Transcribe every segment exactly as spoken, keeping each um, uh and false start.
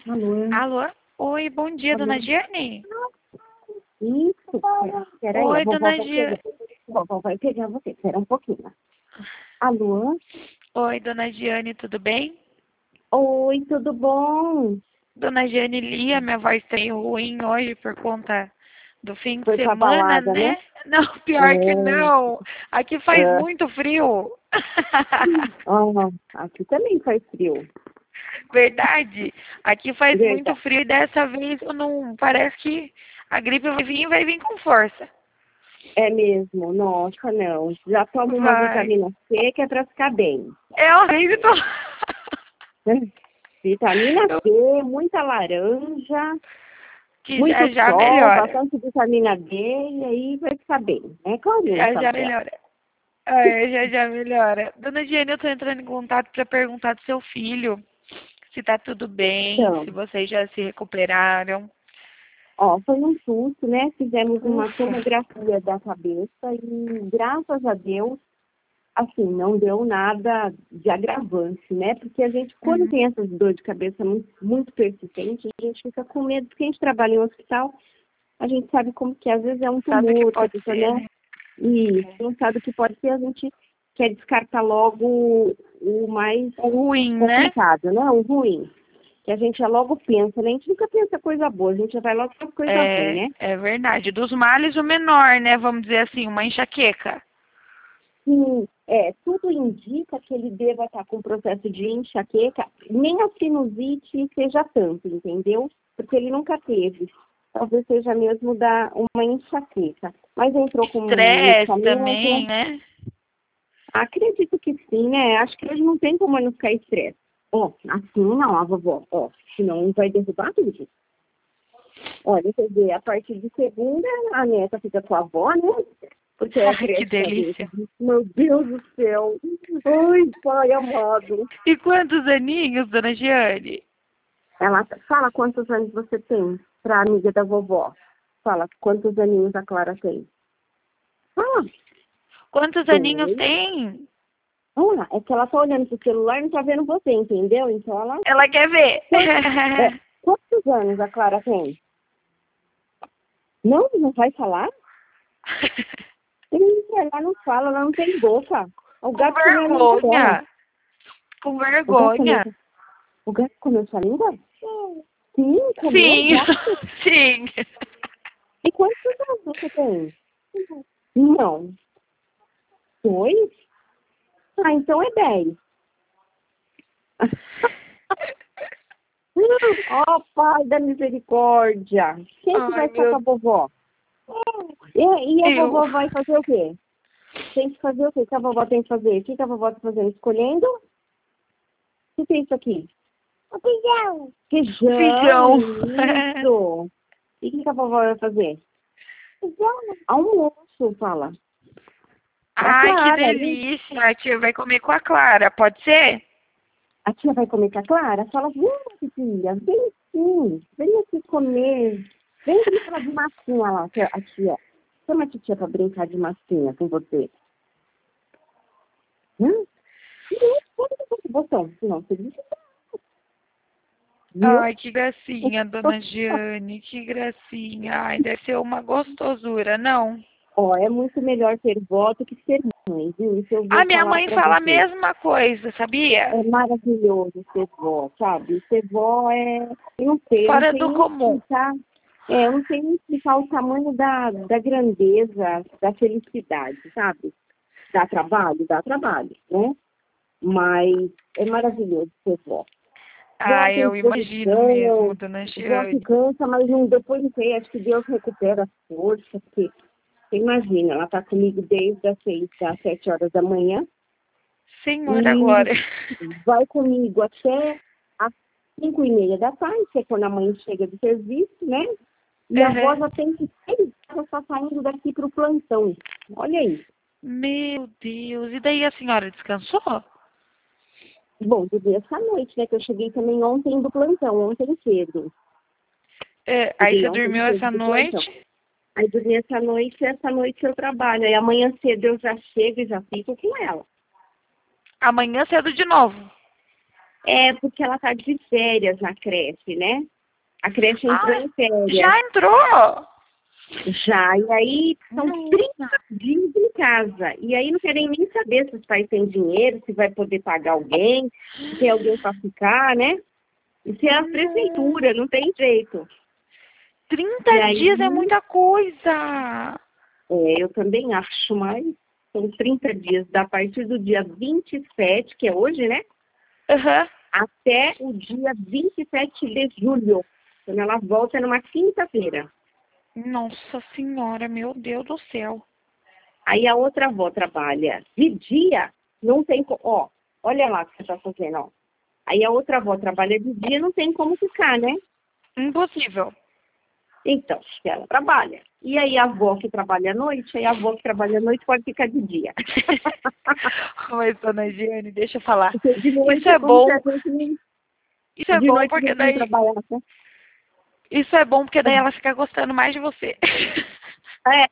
Alô? Alô? Oi, bom dia, Alô? dona Giane. Isso, peraí, Oi, a vovó dona vai Giane. pegar, a vovó vai pegar você, espera um pouquinho. Alô? Oi, dona Giane, tudo bem? Oi, tudo bom? Dona Giane Lia, minha voz tá meio ruim hoje por conta do fim de Foi pra semana, balada, né? né? Não, pior que É, não. Aqui faz é. muito frio. Ah, aqui também faz frio. Verdade. Aqui faz muito Verdade. frio e dessa vez eu não parece que a gripe vai vir, vai vir com força. É mesmo? Nossa, não. Já tomo uma Vai. vitamina C que é pra ficar bem. É horrível. Vitamina Eu- C, muita laranja, que muito já já sol, melhora. bastante vitamina D e aí vai ficar bem, né, Clarinha, Já sua já avó? melhora. É, já já melhora. Dona Diane, eu tô entrando em contato para perguntar do seu filho se tá tudo bem, se Então, vocês já se recuperaram. ó, foi um susto, né? Fizemos uma Ufa. tomografia da cabeça e, graças a Deus, assim, não deu nada de agravante, né? Porque a gente, quando Uhum. tem essas dores de cabeça muito, muito persistentes, a gente fica com medo, porque a gente trabalha em um hospital, a gente sabe como que às vezes é um Sabe o que tumor, que a pode pessoa, ser, né? né? E não sabe o que pode ser, a gente quer descartar logo o mais O ruim, né? complicado, né? O ruim. Que a gente já logo pensa, né? A gente nunca pensa coisa boa, a gente já vai logo para coisa ruim, É, né? é verdade. Dos males, o menor, né? Vamos dizer assim, uma enxaqueca. Sim, é, tudo indica que ele deva estar com processo de enxaqueca, nem a sinusite seja tanto, entendeu? Porque ele nunca teve. Talvez seja mesmo da uma enxaqueca. Mas entrou com Estresse também, medicamento. né? Acredito que sim, né? Acho que hoje não tem como não ficar estresse. Ó, assim não, a vovó, ó, senão vai derrubar tudo. Olha, quer dizer, a partir de segunda, a neta fica com a avó, né? Porque é a Ai, que creche da vez. delícia. Meu Deus do céu. Ai, pai amado. E quantos aninhos, dona Giane? Ela fala quantos anos você tem pra amiga da vovó. Fala quantos aninhos a Clara tem. Ah, Quantos aninhos dois. tem? Ah, é que ela tá olhando pro celular e não tá vendo você, entendeu? Então ela... Ela quer ver. É, quantos anos a Clara tem? Não, não vai falar? Ela não fala, ela não tem boca. O Com gato comeu a língua dela. vergonha. Com O gato comeu, vergonha. o gato comeu sua língua? Sim, comeu o Sim. gato. Sim. E quantos anos você tem? Não. Dois? Ah, então é dez. Ó, pai da misericórdia. Quem que Ai, vai ficar com meu a vovó? E, e a Deus. vovó vai fazer o quê? Tem que fazer o quê? O que a vovó tem que fazer? O que que a vovó está fazendo? Escolhendo? O que que é isso aqui? O feijão. O Feijão, feijão. isso. E o que que a vovó vai fazer? Feijão. Almoço, fala. Pra Ai, que Clara, hein? delícia. A tia vai comer com a Clara, pode ser? A tia vai comer com a Clara? Fala, vem, filha, vem sim. Vem aqui comer. Vem brincar de massinha lá, tia- a tia. Chama a tia pra brincar de massinha com você. Hã? Não, pode fazer botão, senão você diz, viu? Ai, que gracinha, dona Giane, que gracinha. Ai, deve ser uma gostosura, não? Ó, é muito melhor ter vó do que ser mãe, viu? Isso eu A vou minha falar mãe pra fala a você. mesma coisa, sabia? É maravilhoso ser vó, sabe? Ser vó é... Eu não sei, eu não Fora sei do nem comum. explicar. É, eu não sei nem explicar o tamanho da, da grandeza, da felicidade, sabe? Dá trabalho? Dá trabalho, né? Mas é maravilhoso ser vó. Vó Ai, tem eu imagino mesmo, disposição, dona vó que Giane. cansa, mas não, depois não sei, acho que Deus recupera as forças, porque você imagina, ela tá comigo desde as seis às sete horas da manhã Senhor, e agora. vai comigo até às cinco e meia da tarde, que é quando a mãe chega do serviço, né? E a avó Uhum. já tem que estar saindo daqui para o plantão. Olha aí. Meu Deus. E daí a senhora descansou? Bom, dormi essa noite, né? Que eu cheguei também ontem do plantão, ontem cedo. É, aí Cheguei você ontem dormiu cedo essa do plantão. noite? Aí dormi essa noite, e essa noite eu trabalho. Aí amanhã cedo eu já chego e já fico com ela. Amanhã cedo de novo. É porque ela tá de férias na creche, né? A creche entrou Ah, em férias. já entrou? Já, e aí são trinta Nossa. dias em casa. E aí não querem nem saber se os pais têm dinheiro, se vai poder pagar alguém, se tem alguém para ficar, né? Isso é a prefeitura, não tem jeito. trinta E aí, dias é muita coisa. é, eu também acho, mas são trinta dias, da partir do dia vinte e sete, que é hoje, né? Aham. Até o dia vinte e sete de julho, quando ela volta numa quinta-feira. Nossa senhora, meu Deus do céu. Aí a outra avó trabalha de dia, não tem como. Ó, olha lá o que você está fazendo, ó. Aí a outra avó trabalha de dia, não tem como ficar, né? Impossível. Então, ela trabalha. E aí a avó que trabalha à noite, aí a avó que trabalha à noite pode ficar de dia. Mas, dona Giane, deixa eu falar. Porque de noite Isso é como se bom. a gente nem, Isso é de bom noite a porque gente não daí. trabalhasse. Isso é bom porque daí ela fica gostando mais de você. É.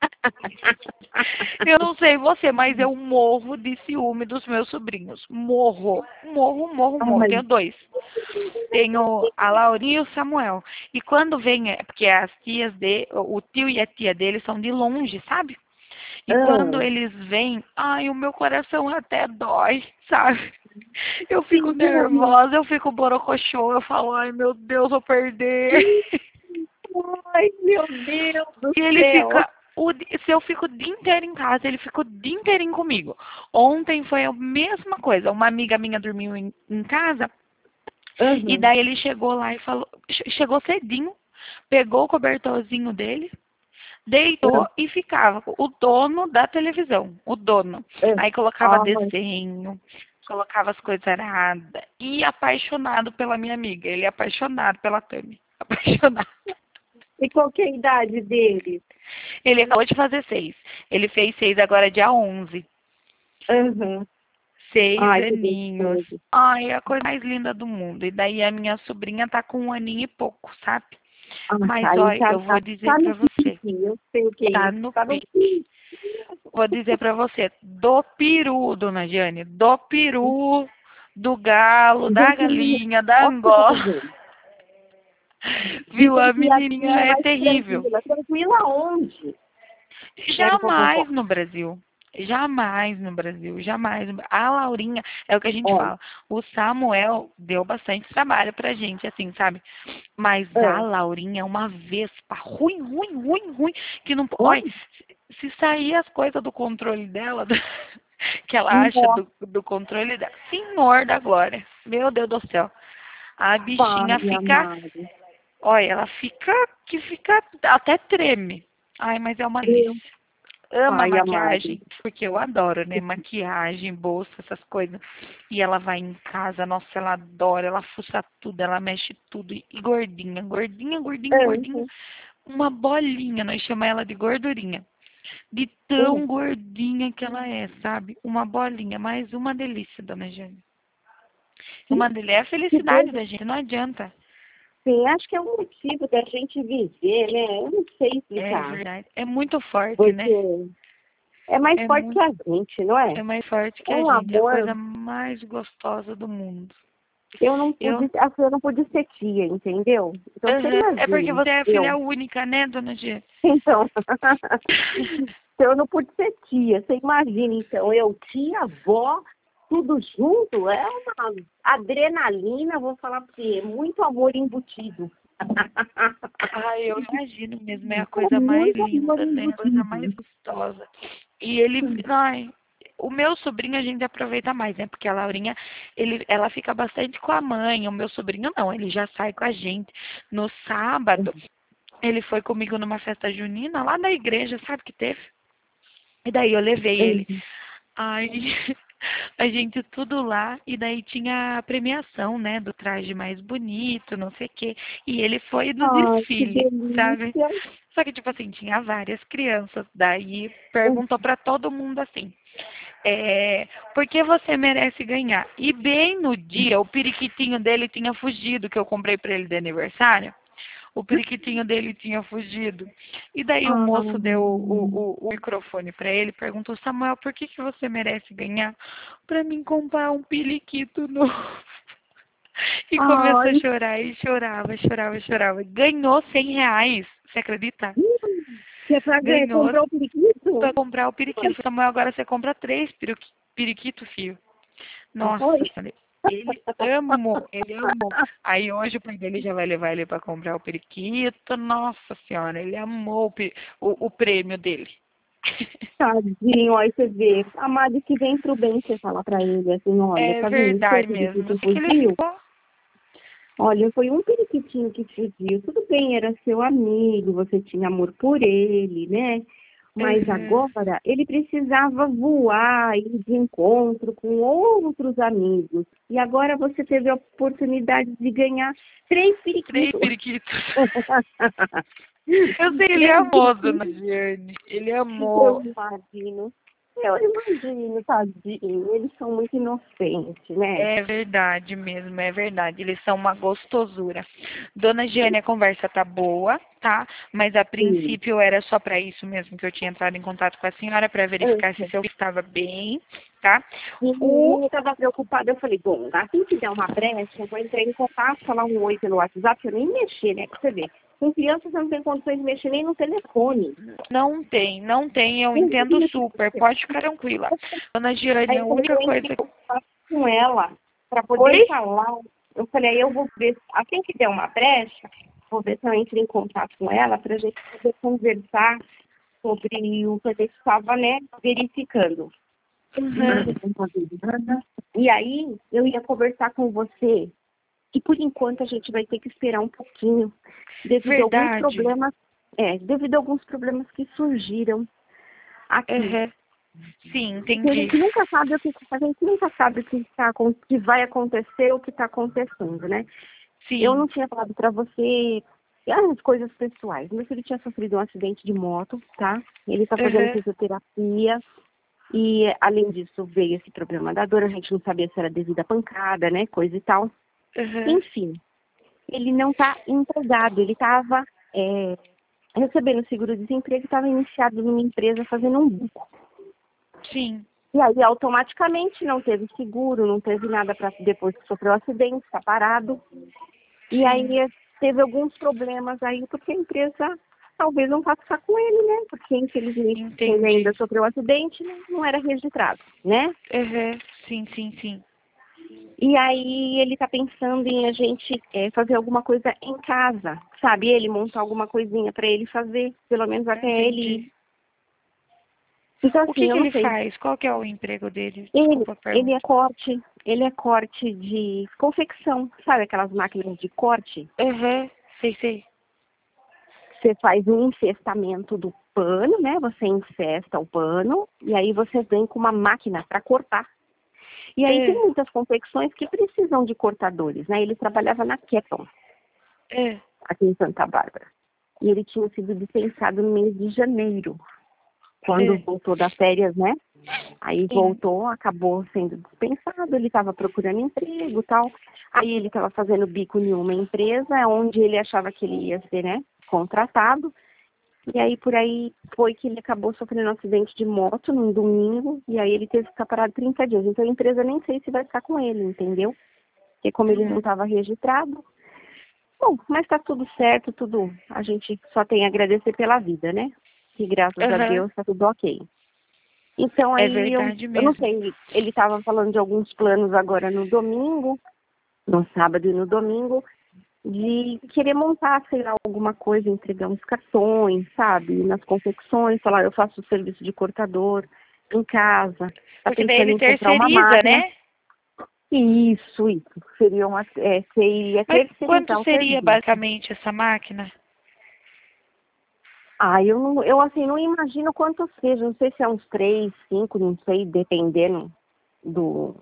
Eu não sei você, mas eu morro de ciúme dos meus sobrinhos. Morro. Morro, morro, morro. Ai, Tenho dois. Tenho a Laurinha e o Samuel. E quando vem, é porque as tias de, o tio e a tia dele são de longe, sabe? E quando ah, eles vêm, ai, o meu coração até dói, sabe? Eu fico sim, nervosa, eu fico borocochô, eu falo, ai meu Deus, vou perder. ai, meu Deus do E ele céu. fica, o, di- se eu fico o dia inteiro em casa, ele fica o dia inteirinho comigo. Ontem foi a mesma coisa, uma amiga minha dormiu em, em casa, e Uhum. daí ele chegou lá e falou, che- chegou cedinho, pegou o cobertorzinho dele, deitou e ficava com o dono da televisão, o dono. Uhum. Aí colocava Ai, desenho, colocava as coisas erradas. E apaixonado pela minha amiga. Ele é apaixonado pela Tami. Apaixonado. e qual que é a idade dele? Ele acabou de fazer seis. Ele fez seis agora dia onze. Uhum. Seis Ai, que aninhos. gostoso. Ai, é a coisa mais linda do mundo. E daí a minha sobrinha tá com um aninho e pouco, sabe? Ah, Mas aí olha, tá, eu tá, vou dizer tá pra no você. pique, eu sei o que é Tá isso. no Tá no pique. pique. Vou dizer pra você, do peru, dona Jane, do peru, do galo, da galinha, da Ó, o que você tá angola. fazendo? Viu? Dizem A que a menininha China é é mais terrível. tranquila. Tranquila onde? Pega pra Jamais vovó. no Brasil. Jamais no Brasil, jamais. A Laurinha, é o que a gente Olha, fala. O Samuel deu bastante trabalho pra gente, assim, sabe? Mas a ah, Laurinha é uma vespa ruim, ruim, ruim, ruim, que não. Olha, olha, se, se sair as coisas do controle dela, que ela acha nossa, do, do controle dela, Senhor da Glória, meu Deus do céu. A bichinha pai fica, amado. olha, ela fica, que fica, até treme. Ai, mas é uma Meu delícia. Ama pai amado. maquiagem, porque eu adoro, né? Maquiagem, bolsa, essas coisas. E ela vai em casa, nossa, ela adora, ela fuça tudo, ela mexe tudo. E gordinha, gordinha, gordinha, gordinha. Uhum, Uma bolinha, nós chamamos ela de gordurinha. De uhum. tão gordinha que ela é, sabe? Uma bolinha, mas uma delícia, dona Jane. Que, Uma delícia. É a que felicidade coisa. da gente, não adianta. Sim, acho que é um motivo da gente viver, né? Eu não sei É explicar. verdade. É muito forte, Porque né? é mais É forte que muito, a gente, não é? é mais forte que É a um gente. É a amor. coisa mais gostosa do mundo. Eu não Eu pude, assim, eu não pude ser tia, entendeu? Então você Aham. É porque imagina, você é eu. filha única, né, dona G? Então, então eu não pude ser tia. Você imagina, então, eu, tia, avó, tudo junto, é uma adrenalina, vou falar pra você, muito amor embutido. Ai, eu imagino mesmo, é a É coisa mais muito amor linda, né? A coisa mais embutido. gostosa. E ele, ai, o meu sobrinho a gente aproveita mais, né? Porque a Laurinha, ele, ela fica bastante com a mãe, o meu sobrinho não, ele já sai com a gente. No sábado, ele foi comigo numa festa junina lá na igreja, sabe que teve? E daí eu levei ele. Ai, a gente tudo lá, e daí tinha a premiação, né, do traje mais bonito, não sei o quê. E ele foi no Ai, que desfile, sabe? delícia. Só que, tipo assim, tinha várias crianças. Daí perguntou pra todo mundo assim, é, por que você merece ganhar? E bem no dia, o periquitinho dele tinha fugido, que eu comprei pra ele de aniversário. O periquitinho dele tinha fugido. E daí o Ah, moço deu o, o, o microfone para ele e perguntou, Samuel, por que, que você merece ganhar? Para mim comprar um periquito novo. E começou a Ai, chorar, e chorava, chorava, chorava. Ganhou cem reais, você acredita? que é pra ganhar, Ganhou comprar o periquito? pra comprar o periquito. Samuel, agora você compra três periqui- periquito, filho. Nossa, Oi. falei, ele amou, ele amou. Aí hoje o pai dele já vai levar ele para comprar o periquito. Nossa senhora, ele amou o, pe- o, o prêmio dele. Tadinho, aí você vê. Amado que vem pro bem, você fala pra ele assim, olha, É tá vendo? Seu verdade mesmo. periquito Você que ele fugiu? ficou. Olha, foi um periquitinho que fugiu. Tudo bem, era seu amigo, você tinha amor por ele, né? Mas Uhum. agora ele precisava voar, ir de encontro com outros amigos. E agora você teve a oportunidade de ganhar três Três periquitos. periquitos. Eu sei, ele Três amou, dona periquitos. Giane. Ele Eu amou. imagino. Eu imagino, tadinho. Eles são muito inocentes, né? É verdade mesmo, é verdade. Eles são uma gostosura. Dona Giane, a conversa tá boa, tá? Mas a Sim. princípio era só para isso mesmo que eu tinha entrado em contato com a senhora para verificar se seu filho estava bem, tá? E O eu estava preocupada, eu falei, bom, assim que der uma brecha, eu vou entrar em contato, falar um oi pelo WhatsApp, eu nem mexer, né? Pra você ver. Com criança você não tem condições de mexer nem no telefone. não tem, não tem, eu entendo super. Pode ficar tranquila. Dona Giane, Aí a eu falei, única eu entrei coisa. em contato com ela para poder Oi? falar. Eu falei, aí eu vou ver, assim que der uma brecha, vou ver se eu entro em contato com ela para a gente poder conversar sobre o que a gente estava, né, verificando. Uhum. E aí eu ia conversar com você, e por enquanto a gente vai ter que esperar um pouquinho, devido a alguns Verdade. problemas, é, devido a alguns problemas que surgiram aqui. Uhum. Sim, Porque a entendi. gente nunca sabe o que a gente nunca sabe o que, tá, acon- que vai acontecer, o que está acontecendo, né? Eu Sim. não tinha falado para você as coisas pessoais. Meu filho tinha sofrido um acidente de moto, tá? Ele está fazendo Uhum. fisioterapia. E, além disso, veio esse problema da dor. A gente não sabia se era devido à pancada, né? Coisa e tal. Uhum. Enfim, ele não está empregado. Ele estava é, recebendo seguro-desemprego e estava iniciado numa empresa fazendo um bico. Sim. E aí, automaticamente, não teve seguro, não teve nada para depois que sofreu o acidente, está parado. E aí, Sim. teve alguns problemas aí, porque a empresa talvez não vá ficar com ele, né? Porque, infelizmente, ele ainda Entendi. sofreu o acidente, não, não era registrado, né? Uhum. Sim, sim, sim. E aí ele tá pensando em a gente é, fazer alguma coisa em casa, sabe? Ele montar alguma coisinha para ele fazer, pelo menos até ele ir. Entendi. Então, O que assim, eu que não ele sei. faz? Qual que é o emprego dele? Ele, Desculpa a ele é pergunta. corte, ele é corte de confecção, sabe aquelas máquinas de corte? Uhum. Sei, sei. Você faz um infestamento do pano, né? Você infesta o pano e aí você vem com uma máquina para cortar. E aí tem É. muitas confecções que precisam de cortadores, né? Ele trabalhava na Keton, É. aqui em Santa Bárbara. E ele tinha sido dispensado no mês de janeiro, quando É. voltou das férias, né? Aí Sim. voltou, acabou sendo dispensado, ele estava procurando emprego e tal. Aí ele estava fazendo bico em uma empresa onde ele achava que ele ia ser, né, contratado. E aí por aí foi que ele acabou sofrendo um acidente de moto num domingo, e aí ele teve que ficar parado trinta dias. Então a empresa nem sei se vai ficar com ele, entendeu? Porque como ele não Uhum. estava registrado. Bom, mas tá tudo certo, tudo. A gente só tem a agradecer pela vida, né? Que graças a Uhum. Deus tá tudo ok. Então É aí eu, verdade eu não mesmo. sei, ele estava falando de alguns planos agora no domingo, no sábado e no domingo, de querer montar, sei lá, alguma coisa, entregar uns cartões, sabe? Nas confecções, falar, eu faço o serviço de cortador em casa, tá Porque daí pensando ele em comprar uma terceiriza, máquina. né? Isso, isso. Seria uma, é, seria Mas quanto terceirizar o seria serviço. basicamente essa máquina? Ah, eu, não, eu assim, não imagino quanto seja, não sei se é uns três, cinco, não sei, dependendo do,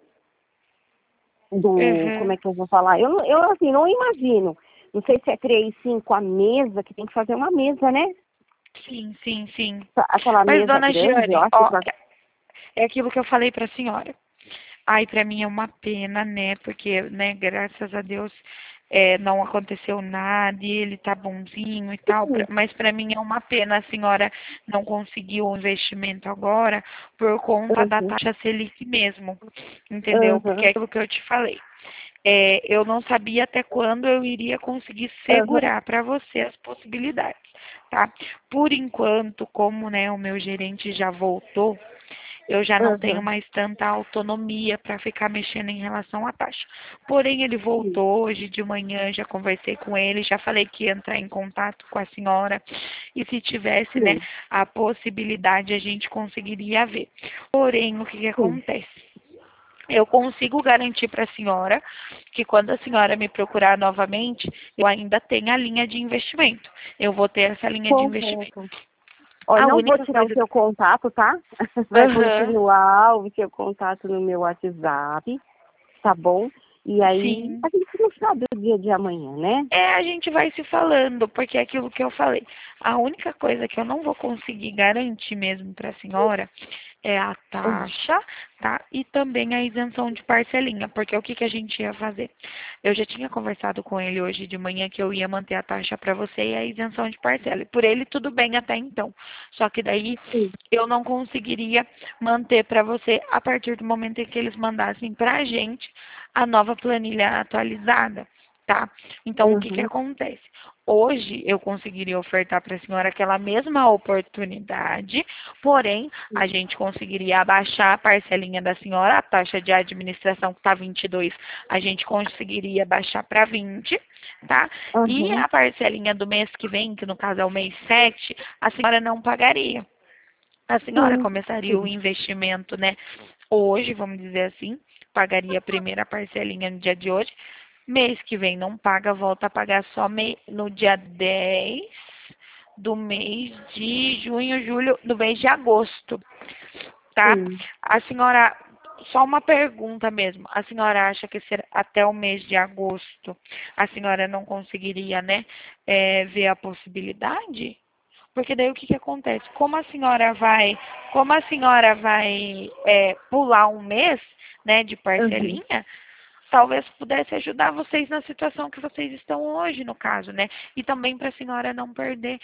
do, como Uhum. é que eu vou falar? Eu, não- eu assim, não imagino. Não sei se é três, cinco a mesa, que tem que fazer uma mesa, né? Sim, sim, sim. Aquela Mas, mesa dona grande, eu Giane, acho ó, que vai... é aquilo que eu falei para a senhora. Ai, para mim é uma pena, né? Porque, né, graças a Deus, é, não aconteceu nada e ele tá bonzinho e tal. pra- Mas para mim é uma pena a senhora não conseguir o investimento agora por conta da Uhum, taxa Selic mesmo, entendeu? Porque uhum, é aquilo que eu te falei. é, eu não sabia até quando eu iria conseguir Aham. segurar para você as possibilidades, tá? Por enquanto, como, né, o meu gerente já voltou, eu já não tenho Aham. mais tanta autonomia para ficar mexendo em relação à taxa. Porém, ele Sim. voltou hoje de manhã, já conversei com ele, já falei que ia entrar em contato com a senhora e se tivesse, né, Sim. a possibilidade a gente conseguiria ver. Porém, o que que Sim. acontece? Eu consigo garantir para a senhora que quando a senhora me procurar novamente, eu ainda tenho a linha de investimento. Eu vou ter essa linha de investimento. Correto. Ó, A não vou única tirar o coisa. seu contato, tá? Vai Aham, continuar o seu contato no meu WhatsApp, tá bom? E aí, sim. a gente não sabe o dia de amanhã, né? É, a gente vai se falando, porque é aquilo que eu falei. A única coisa que eu não vou conseguir garantir mesmo para a senhora é a Uhum. taxa, tá? E também a isenção de parcelinha, porque o que que a gente ia fazer? Eu já tinha conversado com ele hoje de manhã que eu ia manter a taxa para você e a isenção de parcela. E por ele tudo bem até então. Só que daí Sim. eu não conseguiria manter para você a partir do momento em que eles mandassem para a gente a nova planilha atualizada. Tá? Então, o que que Uhum. acontece? Hoje eu conseguiria ofertar para a senhora aquela mesma oportunidade, porém a gente conseguiria abaixar a parcelinha da senhora, a taxa de administração que está vinte e dois, a gente conseguiria baixar para vinte, tá? E Uhum. a parcelinha do mês que vem, que no caso é o mês sete, a senhora não pagaria. A senhora Sim. começaria o Sim. investimento, né? Hoje, vamos dizer assim, pagaria a primeira parcelinha no dia de hoje. Mês que vem não paga, volta a pagar só me- no dia dez do mês de junho, julho, do mês de agosto, tá? Sim. A senhora, só uma pergunta mesmo, a senhora acha que ser até o mês de agosto a senhora não conseguiria, né, é, ver a possibilidade? Porque daí o que que acontece? Como a senhora vai, como a senhora vai é, pular um mês, né, de Uhum. parcelinha, talvez pudesse ajudar vocês na situação que vocês estão hoje, no caso, né? E também para a senhora não perder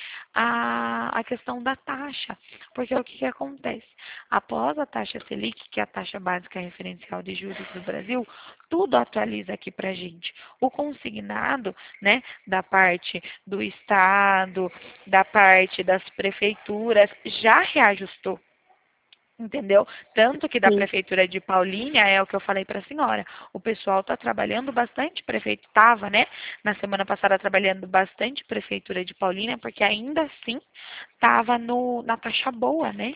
a, a questão da taxa. Porque o que que acontece? Após a taxa Selic, que é a taxa básica referencial de juros do Brasil, tudo atualiza aqui para a gente. O consignado, né, da parte do Estado, da parte das prefeituras, já reajustou. Entendeu? Tanto que da Sim. prefeitura de Paulínia, é o que eu falei para a senhora, o pessoal está trabalhando bastante, o prefeito estava, né, na semana passada trabalhando bastante prefeitura de Paulínia, porque ainda assim estava na taxa boa, né?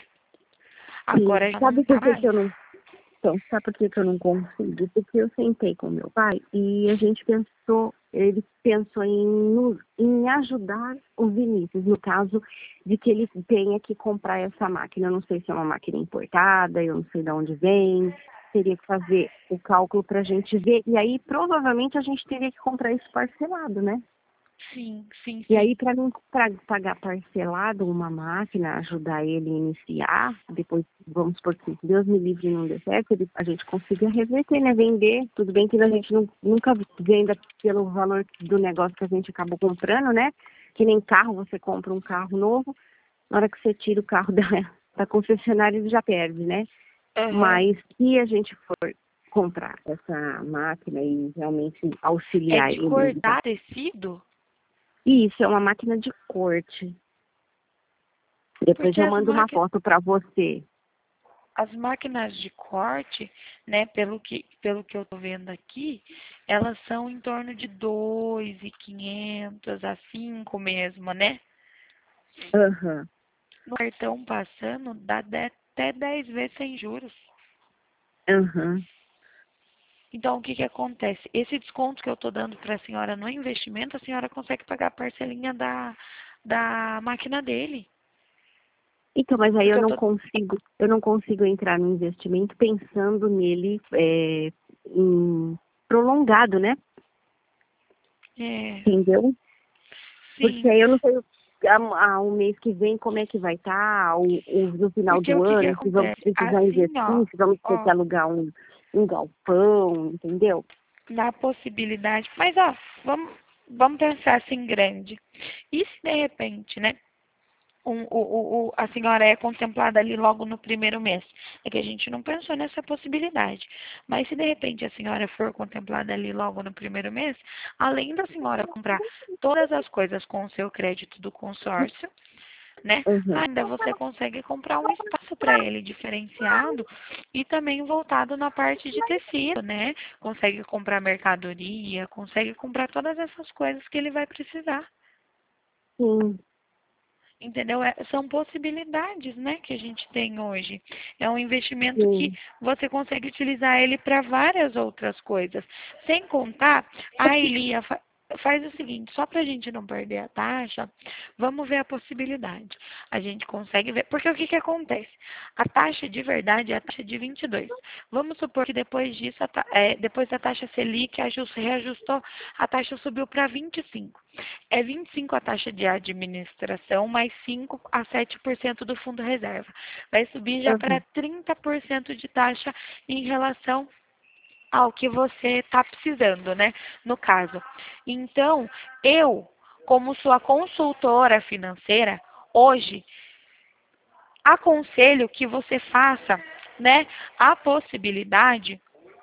Sim. Agora já não Sabe está por que que mais. eu não Então, sabe por que que eu não consigo? Porque eu sentei com meu pai e a gente pensou, ele pensou em, nos- em ajudar o Vinícius, no caso de que ele tenha que comprar essa máquina. Eu não sei se é uma máquina importada, eu não sei de onde vem, teria que fazer o cálculo para a gente ver, e aí provavelmente a gente teria que comprar isso parcelado, né? Sim, sim, E aí, sim. para não pra pagar parcelado uma máquina, ajudar ele a iniciar, depois, vamos supor que Deus me livre e não dê certo, ele, a gente consiga reverter, né? Vender. Tudo bem que a gente não, nunca venda pelo valor do negócio que a gente acabou comprando, né? Que nem carro, você compra um carro novo, na hora que você tira o carro da, da concessionária, ele já perde, né? Aham. Mas se a gente for comprar essa máquina e realmente É auxiliar de ele, cortar tecido? isso é uma máquina de corte. Depois Porque eu as mando uma máquinas, foto para você. as máquinas de corte, né, pelo que, pelo que eu tô vendo aqui, elas são em torno de dois mil e quinhentos a cinco mesmo, né? Aham, No cartão passando, dá de- até dez vezes sem juros. aham. Então, o que que acontece? Esse desconto que eu tô dando para a senhora no investimento, a senhora consegue pagar a parcelinha da, da máquina dele. Então, mas aí eu Porque eu não tô... consigo, eu não consigo entrar no investimento pensando nele é, em prolongado, né? É, Entendeu? Porque sim, aí eu não sei a, a, o mês que vem como é que vai estar, o, o, no final porque do o que que ano, se vamos acontece? precisar Assim, ó, investir, se vamos ter que ó, alugar um, um galpão, entendeu? na possibilidade. Mas, ó, vamos, vamos pensar assim grande. E se de repente, né? um, o, o, a senhora é contemplada ali logo no primeiro mês. É que a gente não pensou nessa possibilidade. Mas se de repente a senhora for contemplada ali logo no primeiro mês, além da senhora comprar todas as coisas com o seu crédito do consórcio, né? Uhum. Ainda você consegue comprar um espaço para ele diferenciado e também voltado na parte de tecido, né? Consegue comprar mercadoria, consegue comprar todas essas coisas que ele vai precisar. Sim. Entendeu? É, são possibilidades, né, que a gente tem hoje. É um investimento que Sim. você consegue utilizar ele para várias outras coisas. Sem contar, a Elia fa faz o seguinte, só para a gente não perder a taxa, vamos ver a possibilidade. A gente consegue ver, porque o que que acontece? A taxa de verdade é a taxa de vinte e dois. Vamos supor que depois disso, a ta é, depois da taxa Selic, ajust, reajustou, a taxa subiu para vinte e cinco. É vinte e cinco a taxa de administração, mais cinco a sete por cento do fundo reserva. Vai subir já para Uhum. trinta por cento de taxa em relação ao que você está precisando, né? No caso. Então, eu, como sua consultora financeira, hoje, aconselho que você faça, né, a possibilidade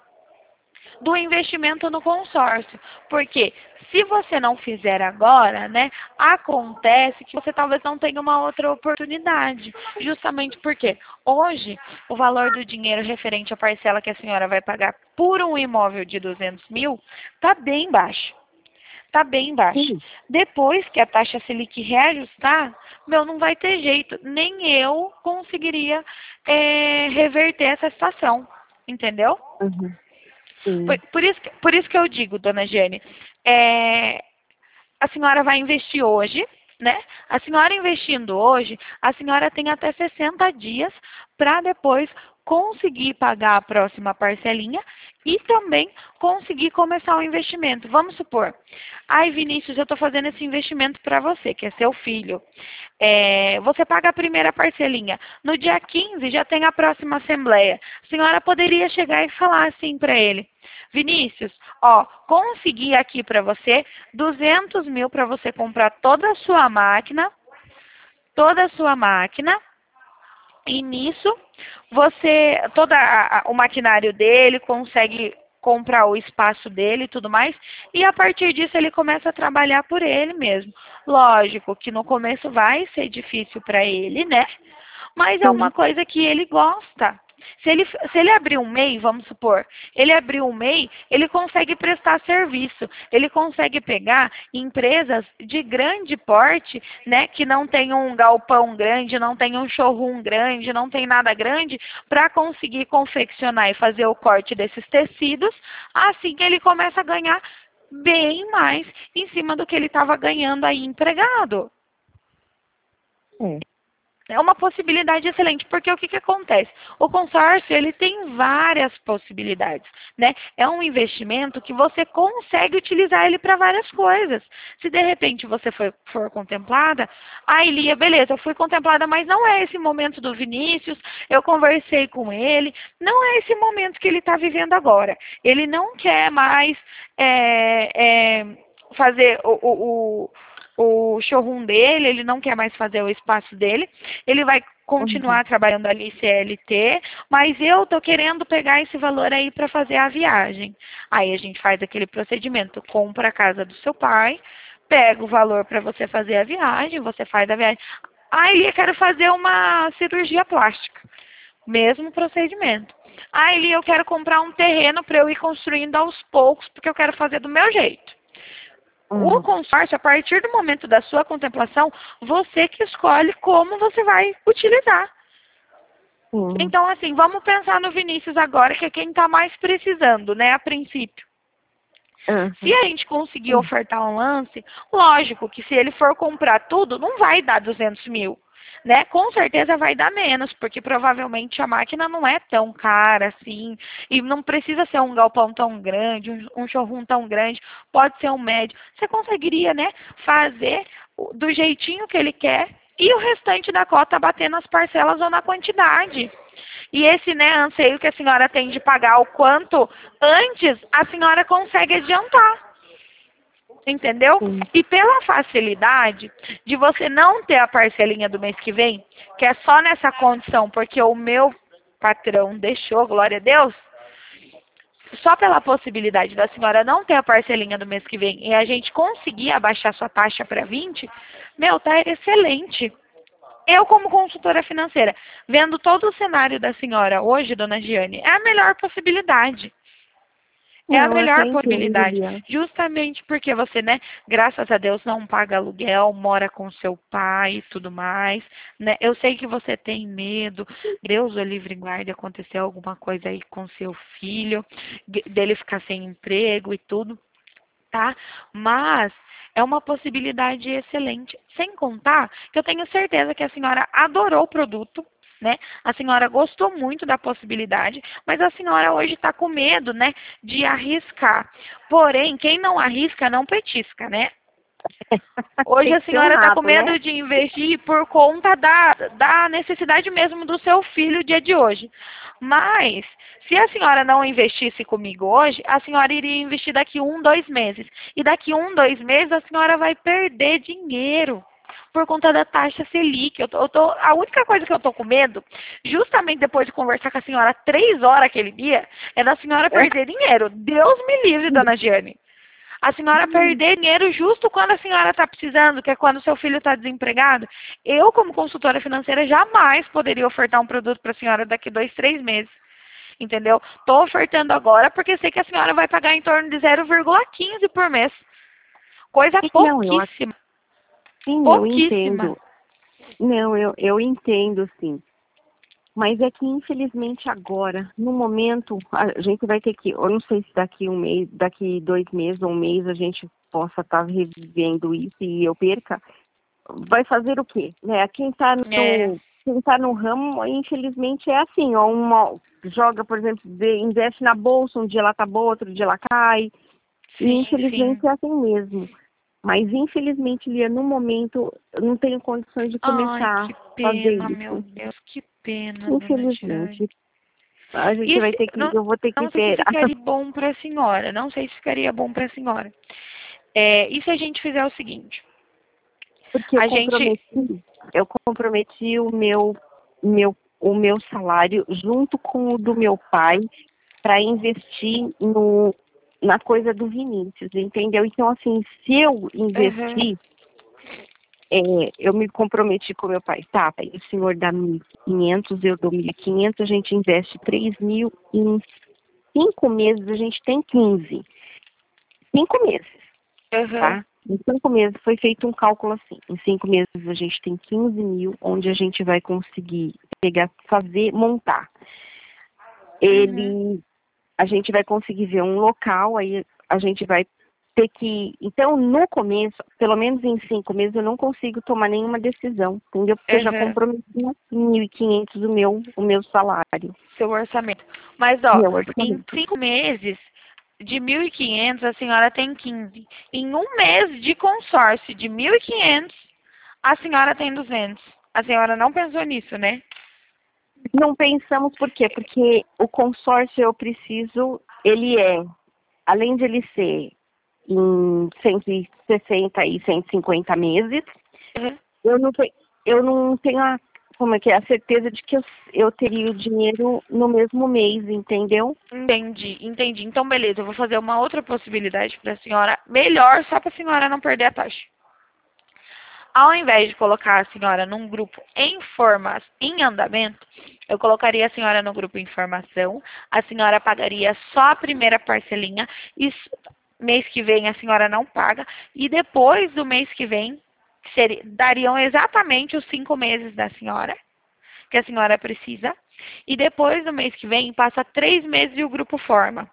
do investimento no consórcio. Porque se você não fizer agora, né, acontece que você talvez não tenha uma outra oportunidade. Justamente porque hoje o valor do dinheiro referente à parcela que a senhora vai pagar por um imóvel de duzentos mil está bem baixo. Está bem baixo. Sim. Depois que a taxa Selic reajustar, meu, não vai ter jeito. Nem eu conseguiria é, reverter essa situação. Entendeu? Uhum. Por, Sim. por, isso, que- por isso que eu digo, dona Jane, é, a senhora vai investir hoje, né? A senhora investindo hoje, a senhora tem até sessenta dias para depois conseguir pagar a próxima parcelinha e também conseguir começar o investimento. Vamos supor, ai Vinícius, eu estou fazendo esse investimento para você, que é seu filho. É, você paga a primeira parcelinha. No dia quinze já tem a próxima assembleia. A senhora poderia chegar e falar assim para ele: Vinícius, ó, consegui aqui para você duzentos mil para você comprar toda a sua máquina, toda a sua máquina, e nisso você, todo o maquinário dele consegue comprar o espaço dele e tudo mais, e a partir disso ele começa a trabalhar por ele mesmo. Lógico que no começo vai ser difícil para ele, né? Mas é uma Sim. coisa que ele gosta. Se ele, se ele abrir um MEI, vamos supor, ele abriu um MEI, ele consegue prestar serviço, ele consegue pegar empresas de grande porte, né, que não tem um galpão grande, não tem um showroom grande, não tem nada grande, para conseguir confeccionar e fazer o corte desses tecidos, assim que ele começa a ganhar bem mais em cima do que ele estava ganhando aí empregado. É. É uma possibilidade excelente, porque o que, que acontece? O consórcio, ele tem várias possibilidades, né? É um investimento que você consegue utilizar ele para várias coisas. Se de repente você for, for contemplada, ah, Elia, beleza, eu fui contemplada, mas não é esse momento do Vinícius, eu conversei com ele, não é esse momento que ele está vivendo agora. Ele não quer mais é, é, fazer o, o, o o showroom dele, ele não quer mais fazer o espaço dele, ele vai Uhum. continuar trabalhando ali C L T, mas eu tô querendo pegar esse valor aí para fazer a viagem. Aí a gente faz aquele procedimento, compra a casa do seu pai, pega o valor para você fazer a viagem, você faz a viagem. Ah, Elia, quero fazer uma cirurgia plástica. Mesmo procedimento. Ah, Elia, eu quero comprar um terreno para eu ir construindo aos poucos, porque eu quero fazer do meu jeito. O Uhum. consórcio, a partir do momento da sua contemplação, você que escolhe como você vai utilizar. Sim. Então, assim, vamos pensar no Vinícius agora, que é quem está mais precisando, né, a princípio. Se Uhum. a gente conseguir ofertar um lance, lógico que se ele for comprar tudo, não vai dar duzentos mil. Né? Com certeza vai dar menos, porque provavelmente a máquina não é tão cara assim, e não precisa ser um galpão tão grande, um, um showroom tão grande, pode ser um médio. Você conseguiria, né, fazer do jeitinho que ele quer e o restante da cota bater nas parcelas ou na quantidade. E esse, né, anseio que a senhora tem de pagar o quanto antes, a senhora consegue adiantar. Entendeu? Sim. E pela facilidade de você não ter a parcelinha do mês que vem, que é só nessa condição, porque o meu patrão deixou, glória a Deus, só pela possibilidade da senhora não ter a parcelinha do mês que vem e a gente conseguir abaixar sua taxa para vinte, meu, tá excelente. Eu, como consultora financeira, vendo todo o cenário da senhora hoje, dona Giane, é a melhor possibilidade. É a Não, eu até melhor entendo, possibilidade, Lia. justamente porque você, né, graças a Deus não paga aluguel, mora com seu pai e tudo mais, né? Eu sei que você tem medo, Deus o livre e guarde acontecer alguma coisa aí com seu filho, dele ficar sem emprego e tudo, tá? Mas é uma possibilidade excelente, sem contar que eu tenho certeza que a senhora adorou o produto, né? A senhora gostou muito da possibilidade, mas a senhora hoje está com medo, né, de arriscar. Porém, quem não arrisca não petisca, né? Hoje Tem a que ser um senhora está com rato, né? medo de investir por conta da, da necessidade mesmo do seu filho dia de hoje. Mas, se a senhora não investisse comigo hoje, a senhora iria investir daqui um, dois meses. E daqui um, dois meses a senhora vai perder dinheiro por conta da taxa Selic. Eu tô, eu tô, a única coisa que eu tô com medo, justamente depois de conversar com a senhora três horas aquele dia, é da senhora perder dinheiro. Deus me livre, dona Giane. A senhora perder dinheiro justo quando a senhora está precisando, que é quando seu filho está desempregado. Eu, como consultora financeira, jamais poderia ofertar um produto para a senhora daqui dois, três meses. Entendeu? Estou ofertando agora porque sei que a senhora vai pagar em torno de zero vírgula quinze por mês. Coisa Não, eu acho. pouquíssima. Sim, eu Pouquíssima. entendo. Não, eu, eu entendo, sim. Mas é que, infelizmente, agora, no momento, a gente vai ter que, eu não sei se daqui um mês, daqui dois meses ou um mês a gente possa estar revivendo isso e eu perca, vai fazer o quê? Né? Quem está É. no, quem tá no ramo, infelizmente, é assim, ó, uma, joga, por exemplo, de- investe na bolsa, um dia ela tá boa, outro dia ela cai, e Sim, sim. infelizmente é assim mesmo. Mas, infelizmente, Lia, no momento, eu não tenho condições de Ai, começar que a fazer pena, meu isso. Deus, que pena, dona Giane. Infelizmente. A gente E vai se- ter que, não, eu vou ter que não sei se esperar. ficaria bom para a senhora, não sei se ficaria bom para a senhora. É, e se a gente fizer o seguinte? Porque eu A gente. comprometi, eu comprometi o meu, meu, o meu salário junto com o do meu pai para investir no, na coisa do Vinícius, entendeu? Então, assim, se eu Uhum, investir, é, eu me comprometi com meu pai, tá, pai, o senhor dá mil e quinhentos, eu dou mil e quinhentos, a gente investe três mil, em cinco meses a gente tem quinze. Cinco meses. uhum, Tá? Em cinco meses foi feito um cálculo assim. Em cinco meses a gente tem quinze mil, onde a gente vai conseguir pegar, fazer, montar. uhum, Ele, a gente vai conseguir ver um local, aí a gente vai ter que. Então, no começo, pelo menos em cinco meses, eu não consigo tomar nenhuma decisão, entendeu? Porque eu já uhum. comprometi em mil e quinhentos o meu, o meu salário, Seu orçamento. Mas, ó, meu em orçamento. cinco meses, de mil e quinhentos, a senhora tem quinze. Em um mês de consórcio de mil e quinhentos, a senhora tem duzentos. A senhora não pensou nisso, né? Não pensamos por quê? Porque o consórcio eu preciso, ele é, além de ele ser em cento e sessenta e cento e cinquenta meses, Uhum. eu não, te, eu não tenho a, como é que é, a certeza de que eu, eu teria o dinheiro no mesmo mês, entendeu? Entendi, entendi. Então, beleza, eu vou fazer uma outra possibilidade para a senhora, melhor, só para a senhora não perder a taxa. Ao invés de colocar a senhora num grupo em forma, em andamento, eu colocaria a senhora no grupo em formação, a senhora pagaria só a primeira parcelinha, e s- mês que vem a senhora não paga, e depois do mês que vem, seria, dariam exatamente os cinco meses da senhora, que a senhora precisa, e depois do mês que vem passa três meses e o grupo forma.